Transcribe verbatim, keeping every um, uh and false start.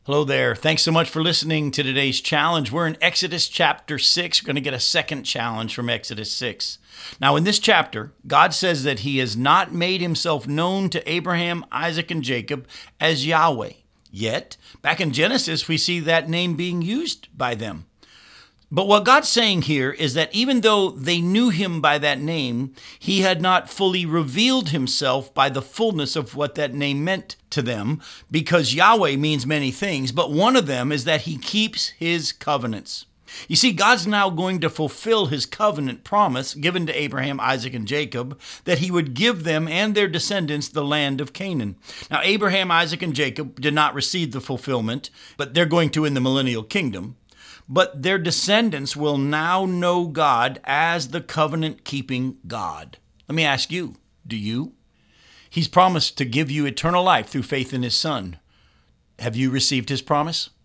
Hello there. Thanks so much for listening to today's challenge. We're in Exodus chapter six. We're going to get a second challenge from Exodus six. Now, in this chapter, God says that he has not made himself known to Abraham, Isaac, and Jacob as Yahweh. Yet, back in Genesis, we see that name being used by them. But what God's saying here is that even though they knew him by that name, he had not fully revealed himself by the fullness of what that name meant to them, because Yahweh means many things, but one of them is that he keeps his covenants. You see, God's now going to fulfill his covenant promise given to Abraham, Isaac, and Jacob, that he would give them and their descendants the land of Canaan. Now, Abraham, Isaac, and Jacob did not receive the fulfillment, but they're going to in the millennial kingdom. But their descendants will now know God as the covenant-keeping God. Let me ask you, do you? He's promised to give you eternal life through faith in his Son. Have you received his promise?